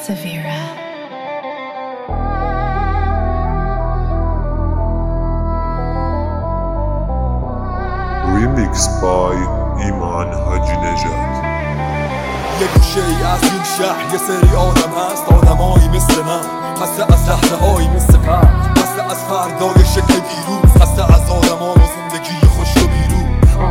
Severa. Remix by ایمان حاجی نژاد. یه گوشه ای از این شهر یه سری آدم هست، آدمایی مثل من، خسته از صحنه‌هایی مثل من، خسته از فردای شکل دیروز، خسته از آدما و زندگی خوش و بیرون.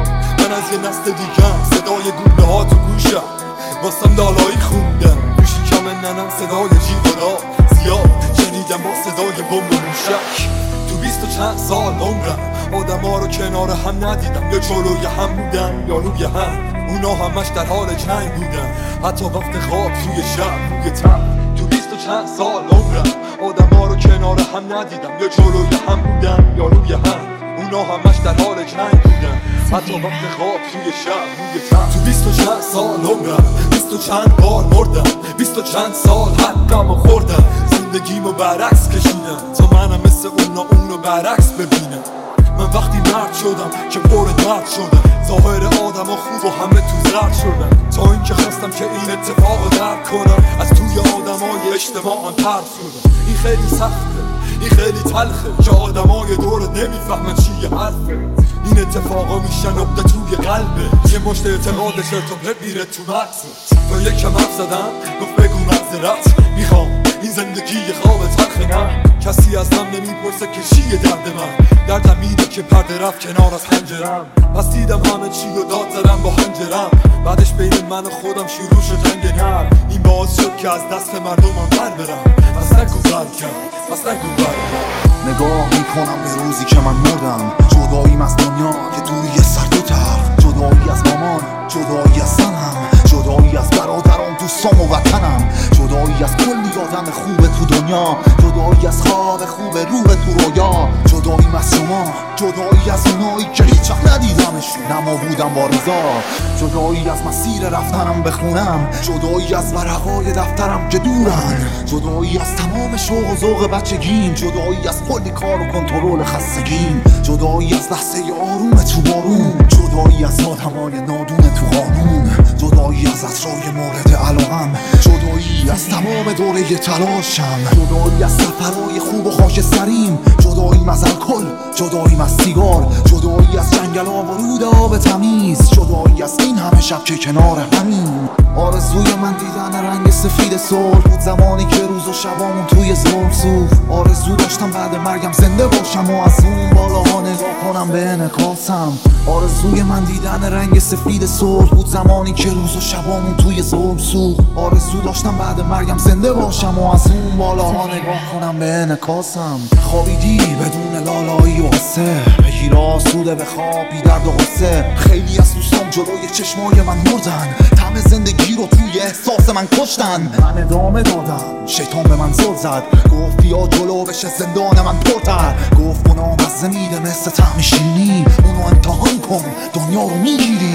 من از یه نسل دیگم، صدای گونه ها تو گوشم، واسم دالایی خوندم، گوشی کم ننم صدای جیغالا زیاد شنیدم با صدای بمب موشک. تو 20 و چند سال عمرم آدما رو کنار هم ندیدم، یا جلوی هم بودن یا روی هم، اونا همش در حال جنگ بودن، حتی وقت خواب توی شب روی تن. تو 20 و چند سال عمرم آدما رو کنار هم ندیدم، یا جلوی هم بودن یا روی هم، اونا همش در حال جنگ بودن، حتی وقت خواب توی شب روی تن. تو 20 و چند سال عمرم 20 و چند بار مردم، 20 و چند سال حقمو خوردم، زندگیمو برعکس کشیدم تا منم مثل اونا اونو برعکس ببینم. من وقتی مرد شدم که پر درد شدم، ظاهر آدم ها خوب و همه تو زرد شدم، تا اینکه خواستم که این اتفاق درک کنم، از توی آدم های اجتماعم پرد شدم. این خیلی سخته، این خیلی تلخه که آدم های دورت نمیفهمن چیه حرفه. این اتفاقا میشن نقطه توی قلبه، یه مشت اعتقاد چرت و پرت میره تو مغزت. تا یکم حرف زدم گفت بگو معذرت میخوام، این زندگی یه خواب تلخ من، کسی از من نمیپرسه که چیه درد من، دردم اینه که پرده رفت کنار از پنجرم، پس دیدم همه چی رو داد زدم با حنجرم، بعدش بین من و خودم شروع شد جنگ نرم، این باعث شد که از دست مردمم بر برم، پس نگو بر کرد، پس نگو بر کرد. نگاه میکنم به روزی که من مردم، جداییم از دنیا که دوری سر دو طرف، جدایی از مامان، جدایی از زنم، جدایی از برادرام، دوستام و وطنم، جدایی از کلی آدم خوبه تو دنیا، جدایی از خواب خوب رو به تو رویا، جداییم از شما، جدایی از اونایی که هیچ وقت ندیدمشون اما بودم با رضا، جدایی از مسیر رفتنم بخونم، جدایی از ورقای دفترم که دورن، جدایی از تمام شوق و ذوق بچگیم، جدایی از کلی کار و کنترل خستگیم، جدایی از لحظه آروم تو بارون، جدایی از آدمای نادون تو قانون، جدایی از عطرای مورد علاقم، جدایی از تمام دوره تلاشم، جدایی از سفرهای خوب و خاکستریم، جداییم از الکل، جداییم از سیگار، جدایی از جنگلا و رود آب تمیز، جدایی از این همه شب که کنار همین. آرزوی من دیدن رنگ سفید صلح بود، زمانی که روز و شبامون توی ظلم سوخت، آرزو داشتم بعد مرگم زنده باشم و از اون بالاها نگاه کنم به انعکاسم. آرزوی من دیدن رنگ سفید صلح بود، زمانی که روز و شبامون توی ظلم سوخت، آرزو داشتم بعد مرگم زنده باشم و از اون بالاها نگاه کنم به انعکاسم. خوابیدی بدون لالایی و قصه، بگیر آسوده به خواب بی درد و قصه، خیلی از دوستام جلوی چشمای من مردن، طعم زندگی رو توی احساس من کشتن، من ادامه دادم، شیطان به من زل زد، گفت بیا جلو بشه زندان من پرتر، گفت گناه مزه میده مثل طعم شیرینی، اونو امتحان کن دنیا رو میگیری.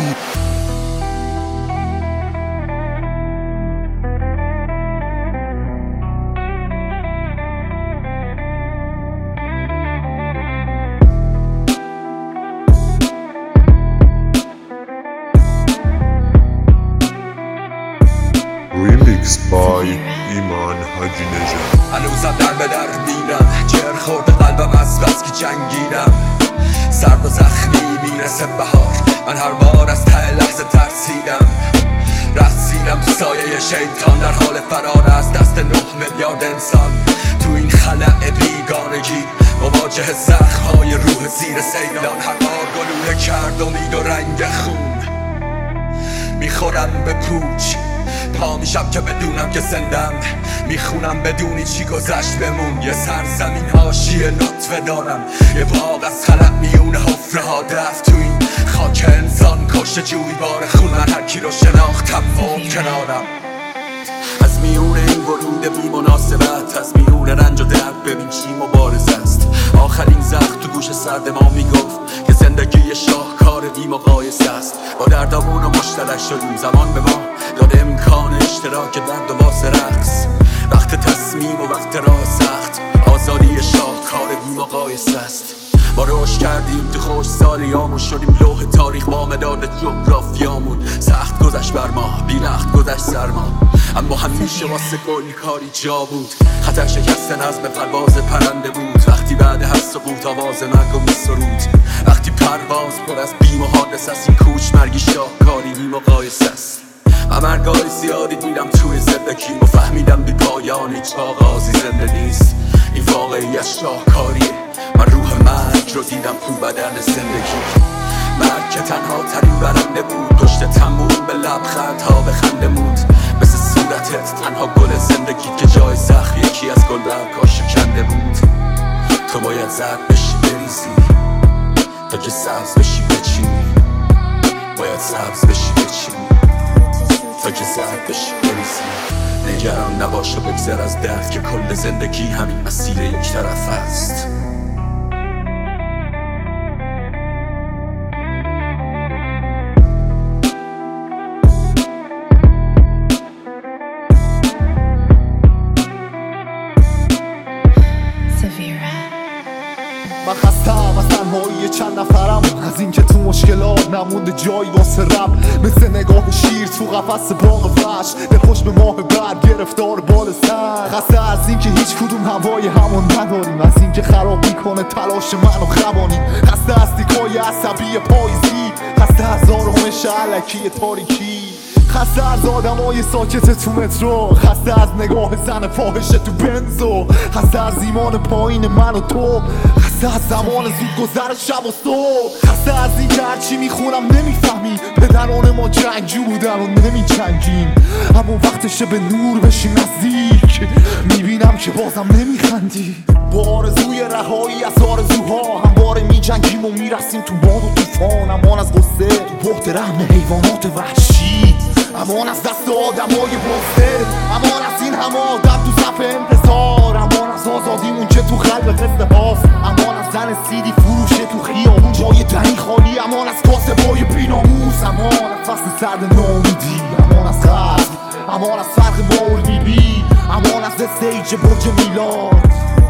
Remix by ایمان حاجی نژاد. هنوزم در به در بینم، جر خورده قلبم از بس که جنگیدم، سرد و زخمی میرسه بهار، من هر بار از ته لحظه ترسیدم، رسیدم تو سایه شیطان، در حال فرار از دست 9 میلیارد انسان، تو این خلأ بیگانگی مواجه زخم‌های روح زیر سیلان، هر بار گلوله کرد امید و رنگ خون، میخورم به پوچ، پا میشم که بدونم که زندم، میخونم بدونی چی گذشت بمون، یه سرزمین حاشیه لطفه دارم، یه باغ از خلق میون حفره ها دفت، تو این خاک انسان کشته جویبار خون، من هر کی رو شناختم مرد کنارم، از میون این ورود بی مناسبت، از میون رنج و درد ببین چی مبارزه است، آخرین زخم تو گوش سرد ما میگفت که زندگی شاهکار بی مقایسه است، با دردامون رو مشترک شدیم، زمان به ما داده امکان اشتراک درد و واسه رقص، وقت تصمیم و وقت راه سخت، آزادی شاهکار بی مقایسه است، ما رشد کردیم تو خوش سالیامون، شدیم لوح تاریخ با مداد جغرافیامون. سخت گذشت بر ما، بی نقد گذشت سرما، اما همیشه واسه گل کاری جا بود. خطر شکست نظم پرواز پرنده بود، وقتی بعد هر سقوط آواز مرگ می سرود. وقتی پرواز پر از بیم و حادث است، این کوچ مرگی شاهکاری بی مقایسه است. و مرگای زیادی دیدم توی زندگی و فهمیدم بی پایان هیچ آغازی زنده نیست. این واقعی از شاهکاریه، من روح مرگ رو دیدم تو بدن زندگی. مرگ که تنها ترین برنده بود، پشت تموم به لبخندها به خنده بود. مثل صورتت تنها گل زندگی که جای زخم یکی از گل برگا شکنده بود. تو باید زرد بشی بریزی تا که سبز بشی بچینی، باید سبز بشی بچینی تا که زرد بشی بریزی. نگران نباش و بگذر از درد که کل زندگی همین مسیر یک طرف است. من خستم از تنهایی چند نفرم، از اینکه تو مشکلات نمونده جایی واسه رب. مثل نگاه شیر تو قفس باغ وحش، دلخوش به ماه بعد گرفتار بال سر. خسته از اینکه هیچ کدوم هوای همون نداریم، از اینکه خراب میکنه تلاش من و خوانیم. خسته از تیکای عصبی پاییزی، خسته از آرامش علکی تاریکی، خسته از آدمای ساکت تو مترو، خسته از نگاه زن فاحشه تو بنزو، خسته از ایمان پایین من و تو، خسته از زمان زود گذر شب و صبح، خسته از این که هرچی میخونم نمیفهمی. پدران ما جنگجو بودن و نمیجنگیم، اما وقتشه به نور بشیم نزدیک. میبینم که بازم نمیخندی. با آرزوی رهایی از آرزوها همواره میجنگیم و میرسیم تو باد و طوفان. امان از غصه تو بحت رحم حیوانات وحشی، امان از دست آدمای بزرگ، امان از این همه آدم تو صف انتظار، امان از آزادیمون که تو قلب قصه هاست، امان از زن سیدی فروشه تو خیامون جای دنی خالی، امان از کاسبای بیناموس، امان از فصل سرد ناامیدی، امان از قتل، امان از فرق با اردیبی، امان از استیج برج میلاد.